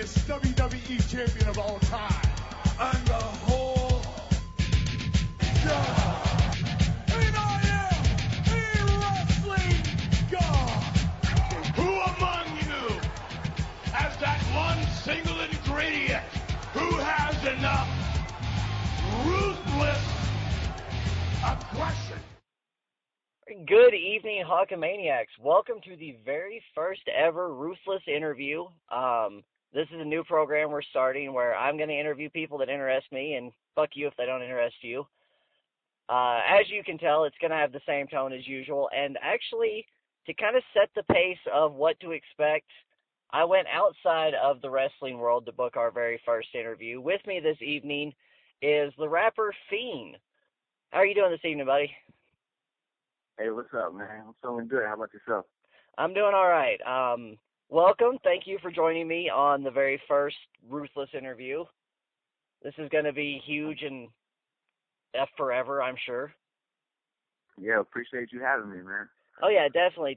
greatest WWE champion of all time. And the whole God. And I am a wrestling God. Who among you has that one single ingredient? Who has enough ruthless aggression? Good evening, Hulkamaniacs. Welcome to the very first ever Ruthless interview. This is a new program we're starting where I'm going to interview people that interest me, and fuck you if they don't interest you. As you can tell, it's going to have the same tone as usual, and actually, to kind of set the pace of what to expect, I went outside of the wrestling world to book our very first interview. With me this evening is the rapper Fiend. How are you doing this evening, buddy? Hey, what's up, man? I'm feeling good. How about yourself? I'm doing all right. Welcome. Thank you for joining me on the very first Ruthless interview. This is going to be huge and forever, I'm sure. Yeah, appreciate you having me, man. Oh, yeah, definitely.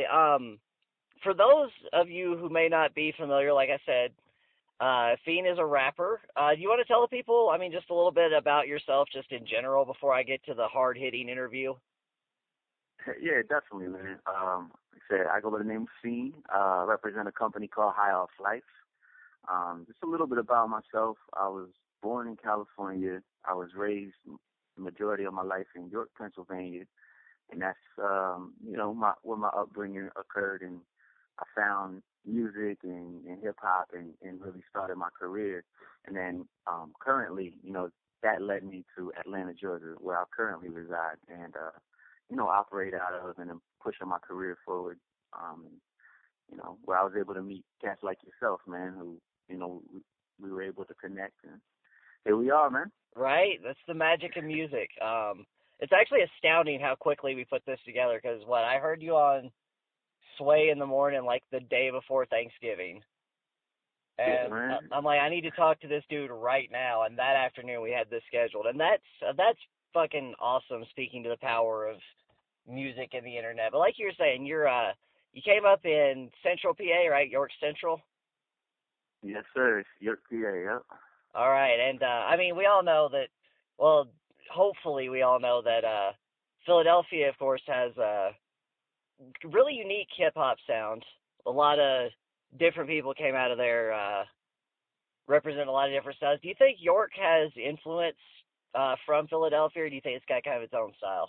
For those of you who may not be familiar, like I said, Fiend is a rapper. Do you want to tell the people, just a little bit about yourself just in general before I get to the hard-hitting interview? Yeah, definitely, man. Like I said, I go by the name of Fiend. Represent a company called High Off Life. Just a little bit about myself. I was born in California. I was raised the majority of my life in York, Pennsylvania, and that's where my upbringing occurred. And I found music and hip hop and really started my career. And then currently, that led me to Atlanta, Georgia, where I currently reside, and operate out of and pushing my career forward. Where I was able to meet cats like yourself, man, who, we were able to connect, and here we are, man. Right? That's the magic of music. It's actually astounding how quickly we put this together, because I heard you on Sway in the morning, like the day before Thanksgiving. And yeah, I'm like, I need to talk to this dude right now. And that afternoon we had this scheduled. And that's fucking awesome, speaking to the power of music and the internet. But like you were saying, you came up in Central PA, right? York Central? Yes, sir. It's York PA, yep. All right. And, we all know that, hopefully we all know that Philadelphia, of course, has a really unique hip-hop sound. A lot of different people came out of there, represent a lot of different styles. Do you think York has influence from Philadelphia, or do you think it's got kind of its own style?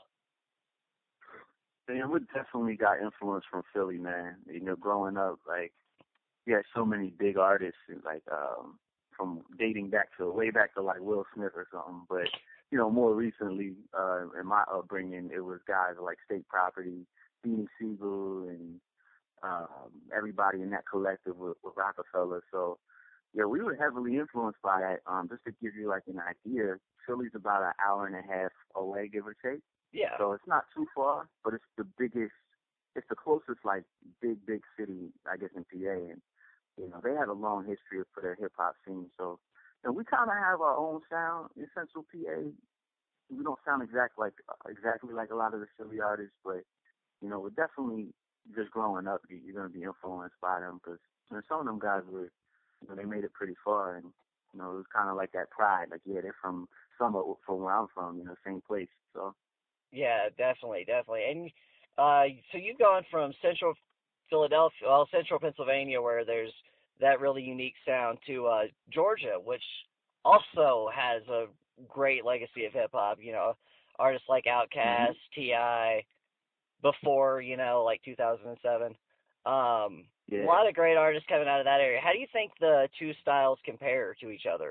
Man, we definitely got influence from Philly, man. Growing up, we had so many big artists, from dating back to way back to like Will Smith or something. But more recently, in my upbringing, it was guys like State Property, Beanie Siegel, and everybody in that collective with Rockefeller. So yeah, we were heavily influenced by that. Just to give you an idea, Philly's about an hour and a half away, give or take. Yeah. So it's not too far, but it's the closest big city, I guess, in PA. And they have a long history for their hip hop scene. So we kind of have our own sound in Central PA. We don't sound exactly like a lot of the Philly artists, but we're definitely just growing up. You're gonna be influenced by them because some of them guys were, they made it pretty far, and it was kind of like that pride. They're from where I'm from, same place. So. Yeah, definitely. And so you've gone from Central Pennsylvania, where there's that really unique sound, to Georgia, which also has a great legacy of hip hop. Artists like Outkast, T.I., before 2007. Yeah. A lot of great artists coming out of that area. How do you think the two styles compare to each other?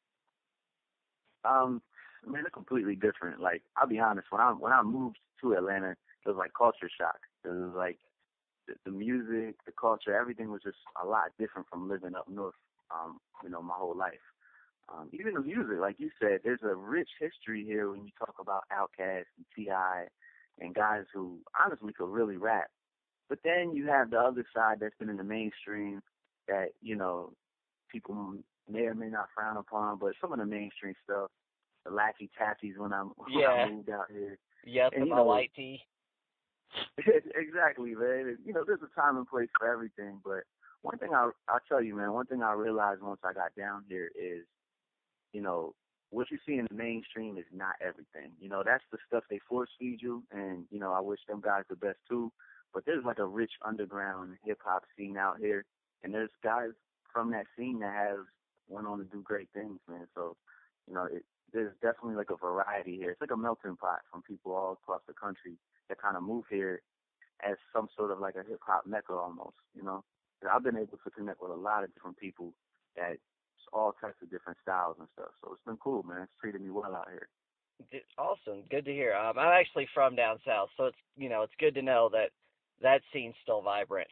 They're completely different. I'll be honest, when I moved to Atlanta, it was like culture shock. It was like the music, the culture, everything was just a lot different from living up north, my whole life. Even the music, like you said, there's a rich history here when you talk about Outkast and T.I. and guys who honestly could really rap. But then you have the other side that's been in the mainstream that, people may or may not frown upon, but some of the mainstream stuff, the Laffy Taffies when I moved out here. Yep, and my white tee. Exactly, man. You know, there's a time and place for everything, but one thing I'll tell you, man, one thing I realized once I got down here is, you know, what you see in the mainstream is not everything. You know, that's the stuff they force feed you, and, you know, I wish them guys the best too. But there's like a rich underground hip hop scene out here, and there's guys from that scene that have went on to do great things, man. So, you know, there's definitely like a variety here. It's like a melting pot from people all across the country that kind of move here as some sort of like a hip hop mecca almost, you know. And I've been able to connect with a lot of different people that all types of different styles and stuff. So it's been cool, man. It's treated me well out here. Awesome, good to hear. I'm actually from down south, so it's good to know that that scene's still vibrant.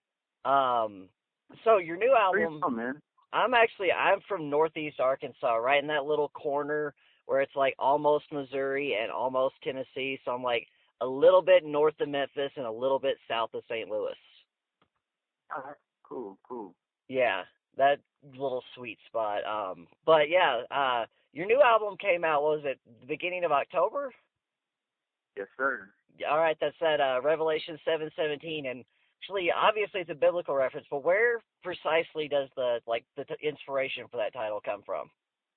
So your new Where you album, from, man? I'm from Northeast Arkansas, right in that little corner where it's like almost Missouri and almost Tennessee. So I'm like a little bit north of Memphis and a little bit south of St. Louis. All right. Cool. Yeah, that little sweet spot. But yeah, your new album came out, what was it, the beginning of October? Yes, sir. All right, that's that Revelation 7:17, and actually, obviously, it's a biblical reference. But where precisely does the inspiration for that title come from?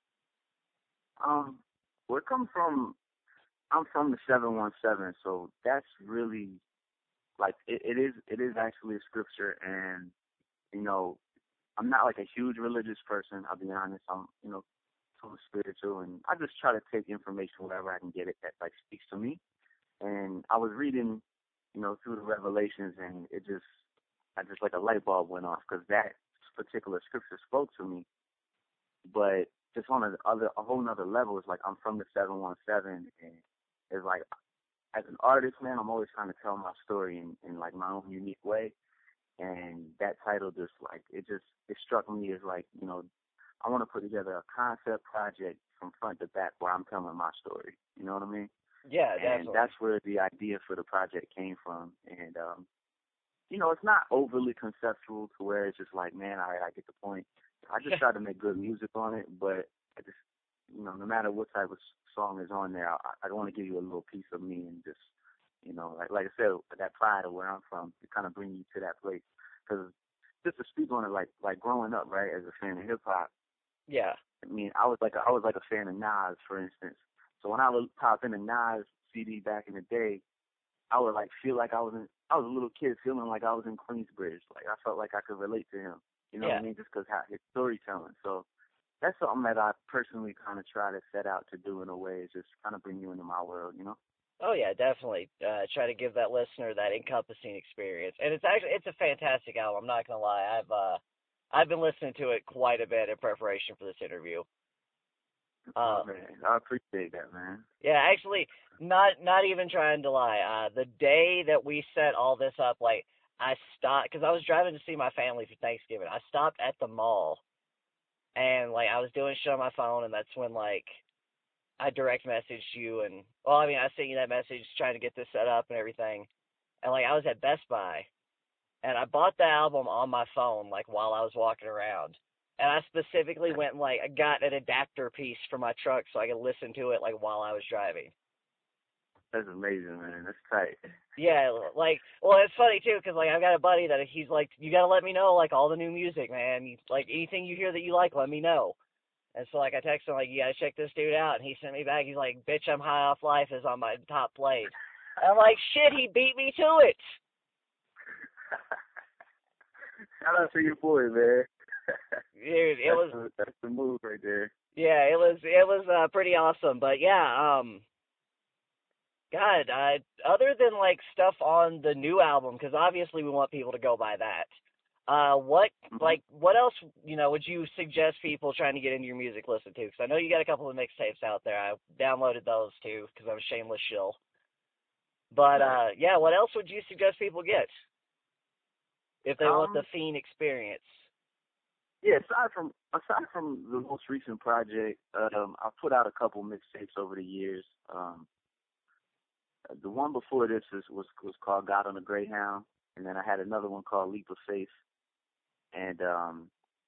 Where it comes from, I'm from the 717, so that's really like it is actually a scripture, and you know, I'm not like a huge religious person. I'll be honest. I'm sort of spiritual, and I just try to take information wherever I can get it that like speaks to me. And I was reading, you know, through the Revelations, and I just like a light bulb went off because that particular scripture spoke to me. But just on a whole nother level, it's like I'm from the 717, and it's like as an artist, man, I'm always trying to tell my story in like my own unique way. And that title just like it struck me as like, you know, I want to put together a concept project from front to back where I'm telling my story. You know what I mean? Yeah, and definitely. that's where the idea for the project came from. And you know, it's not overly conceptual to where it's just like, man, all right, I get the point. I just try to make good music on it, but I just, you know, no matter what type of song is on there, I don't want to give you a little piece of me and just, you know, like I said, that pride of where I'm from, to kind of bring you to that place. Because just to speak on it, like growing up, right, as a fan of hip hop. Yeah. I mean, I was like a fan of Nas, for instance. So when I would pop in a Nas CD back in the day, I would like feel like I was a little kid feeling like I was in Queensbridge. Like I felt like I could relate to him. You know what I mean? Just because his storytelling. So that's something that I personally kind of try to set out to do in a way, is just kind of bring you into my world, you know? Oh yeah, definitely. Try to give that listener that encompassing experience, and it's a fantastic album. I'm not gonna lie. I've been listening to it quite a bit in preparation for this interview. Man, I appreciate that, man. Yeah, actually, not even trying to lie. The day that we set all this up, like I stopped because I was driving to see my family for Thanksgiving. I stopped at the mall, and like I was doing shit on my phone, and that's when like I direct messaged you, and well, I mean, I sent you that message trying to get this set up and everything, and like I was at Best Buy, and I bought the album on my phone like while I was walking around. And I specifically went and like I got an adapter piece for my truck so I could listen to it like while I was driving. That's amazing, man. That's tight. Yeah, like, well, it's funny too because like I've got a buddy that he's like, you gotta let me know like all the new music, man. Like anything you hear that you like, let me know. And so like I texted him like, you gotta check this dude out, and he sent me back. He's like, bitch, I'm High Off Life is on my top played. And I'm like, shit, he beat me to it. Shout out to your boy, man. Dude, that's the move right there. Yeah, it was pretty awesome. But yeah, God, other than like stuff on the new album, because obviously we want people to go buy that. What else, you know, would you suggest people trying to get into your music listen to? Because I know you got a couple of mixtapes out there. I downloaded those too because I'm a shameless shill. But yeah, what else would you suggest people get if they want the Fiend experience? Yeah, aside from the most recent project, I've put out a couple mixtapes over the years. The one before this was called God on the Greyhound, and then I had another one called Leap of Faith. And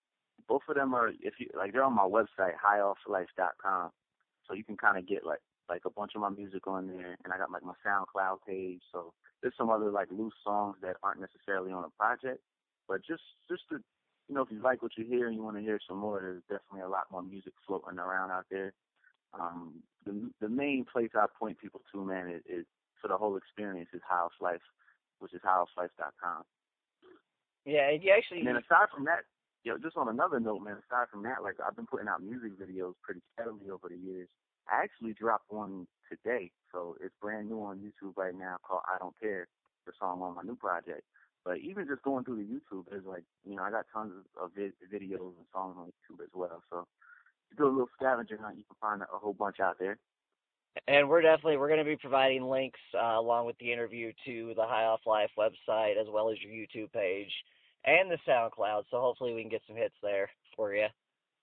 both of them are, if you like, they're on my website, highofflife.com. So you can kind of get like like a bunch of my music on there, and I got like my SoundCloud page. So there's some other like loose songs that aren't necessarily on a project, but just to if you like what you hear and you want to hear some more, there's definitely a lot more music floating around out there. The main place I point people to, man, is for the whole experience is High Off Life, which is highofflife.com. Yeah, and you actually. And then aside from that, just on another note, man, aside from that, like I've been putting out music videos pretty steadily over the years. I actually dropped one today, so it's brand new on YouTube right now called I Don't Care, the song on my new project. But even just going through the YouTube, there's like, I got tons of videos and songs on YouTube as well. So if you do a little scavenger hunt, you can find a whole bunch out there. And we're going to be providing links along with the interview to the High Off Life website as well as your YouTube page and the SoundCloud. So hopefully we can get some hits there for you.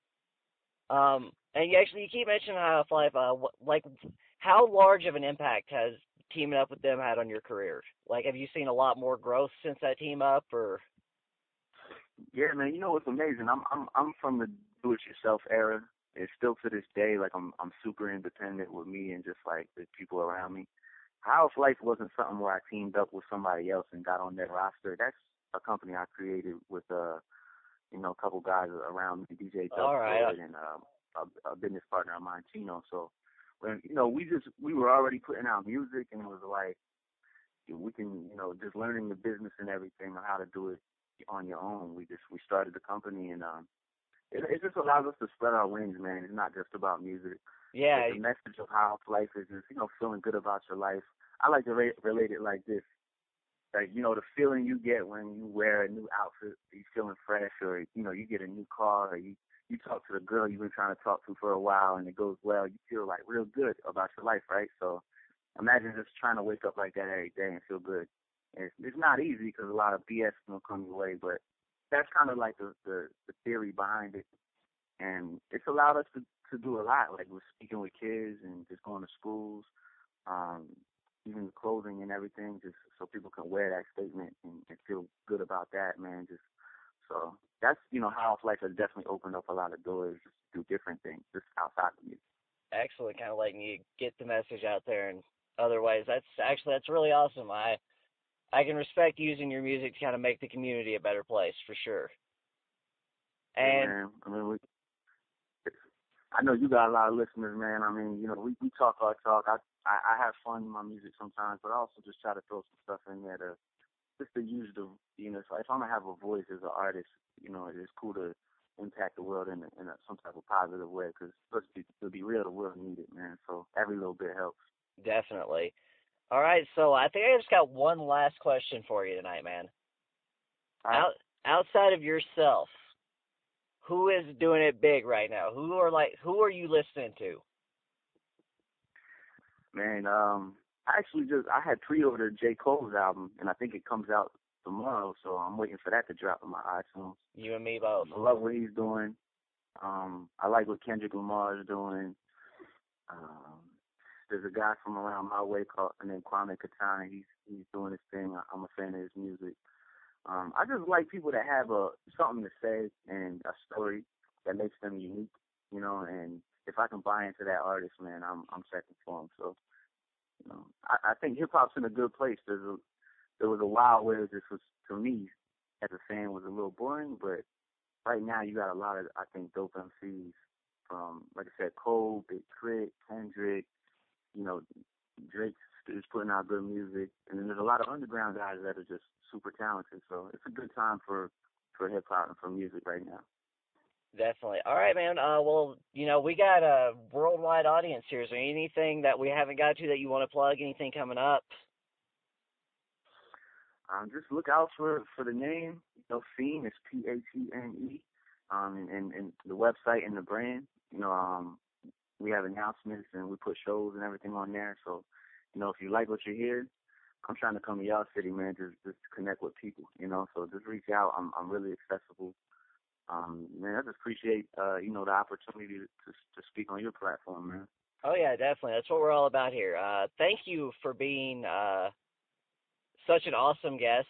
And you keep mentioning High Off Life. How large of an impact has teaming up with them had on your career? Like, have you seen a lot more growth since that team up, or? Yeah, man. You know what's amazing? I'm from the do-it-yourself era. It's still to this day, like I'm super independent with me and just like the people around me. High Off Life wasn't something where I teamed up with somebody else and got on their roster. That's a company I created with a couple guys around me, DJ Doug Floyd and a business partner of mine, Chino. So when we were already putting out music, and it was like we can just learning the business and everything on how to do it on your own. We started the company, and it just allows us to spread our wings, man. It's not just about music. Yeah. But the message of High Off Life is just feeling good about your life. I like to relate it like this. Like, the feeling you get when you wear a new outfit, you feeling fresh, or, you get a new car, or you talk to the girl you've been trying to talk to for a while and it goes well, you feel like real good about your life, right? So imagine just trying to wake up like that every day and feel good. And it's not easy because a lot of BS will come your way, but that's kind of like the theory behind it. And it's allowed us to do a lot. Like we're speaking with kids and just going to schools, even the clothing and everything, just so people can wear that statement and feel good about that, man. So that's, High Off Life has definitely opened up a lot of doors to do different things just outside of music. Excellent, kind of letting you get the message out there in other ways. That's really awesome. I can respect using your music to kind of make the community a better place, for sure. And yeah, man. I know you got a lot of listeners, man. I mean, we talk our talk. I have fun in my music sometimes, but I also just try to throw some stuff in there just to use so if I'm gonna have a voice as an artist, it's cool to impact the world in some type of positive way. Because to be real, the world needs it, man. So every little bit helps. Definitely. All right, so I think I just got one last question for you tonight, man. Right. Outside of yourself, who is doing it big right now? Who are you listening to? Man, I had pre-ordered J. Cole's album, and I think it comes out tomorrow, so I'm waiting for that to drop on my iTunes. You and me both. I love what he's doing. I like what Kendrick Lamar is doing. There's a guy from around my way named Kwame Katana. He's doing his thing. I'm a fan of his music. I just like people that have something to say and a story that makes them unique, and if I can buy into that artist, man, I'm checking for him. So, I think hip hop's in a good place. There was a while where this was, to me, as a fan, was a little boring, but right now you got a lot of, I think, dope MCs from, like I said, Cole, Big Crit, Kendrick, Drake is putting out good music, and then there's a lot of underground guys that are just super talented. So it's a good time for hip hop and for music right now. Definitely. All right, man. Well, we got a worldwide audience here. Is there anything that we haven't got to that you want to plug? Anything coming up? Just look out for the name. Phene is Phene, and the website and the brand. We have announcements and we put shows and everything on there. So, if you like what you hear, I'm trying to come to y'all city, man, just to connect with people, So just reach out. I'm really accessible. Man, I just appreciate, the opportunity to speak on your platform, man. Oh, yeah, definitely. That's what we're all about here. Thank you for being such an awesome guest.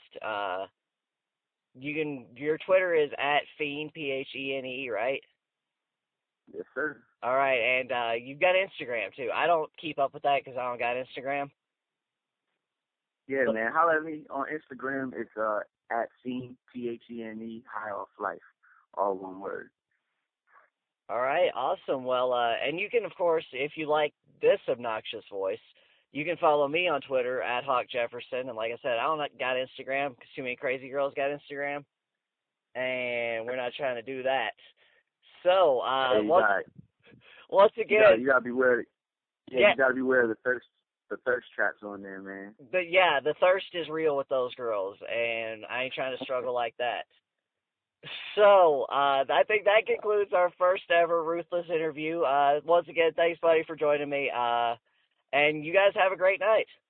Your Twitter is @Phene, Phene, right? Yes, sir. All right, and you've got Instagram too. I don't keep up with that because I don't got Instagram. Yeah, man. Holler at me on Instagram. It's at Thene, THENE, High Off Life, all one word. All right, awesome. Well, and you can, of course, if you like this obnoxious voice, you can follow me on Twitter at Hawk Jefferson. And like I said, I don't got Instagram because too many crazy girls got Instagram, and we're not trying to do that. So, Hey, once again, you gotta beware. Yeah, you gotta beware of the thirst traps on there, man. the thirst is real with those girls, and I ain't trying to struggle like that. So, I think that concludes our first ever Ruthless interview. Once again, thanks, buddy, for joining me. And you guys have a great night.